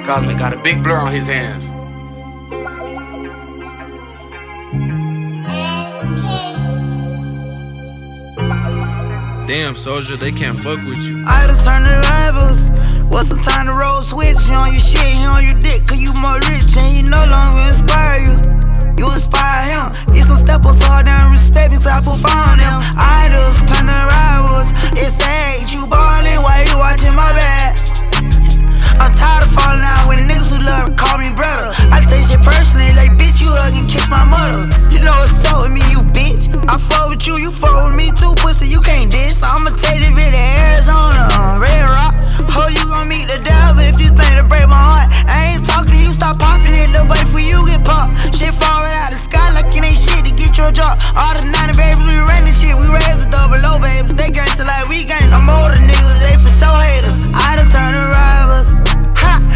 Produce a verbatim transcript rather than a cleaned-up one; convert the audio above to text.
Cosmic got a big blur on his hands. Damn, soldier, they can't fuck with you. Idols turn to rivals. What's the time to roll switch? You on your shit, he on your dick, cause you more rich and he no longer inspire you. You inspire him. Get some steppers all down respect because I put on them. Idols turn to rivals. It's sad, you ballin' while you watching my back. I'm tired of falling out with niggas who love to call me brother. I take shit personally, like bitch, you hug and kiss my mother. You know what's up with me, you bitch. I fuck with you, you fuck with me too, pussy, you can't diss. I'ma take this bit to Arizona, uh, Red Rock. Ho, you gon' meet the devil if you think to break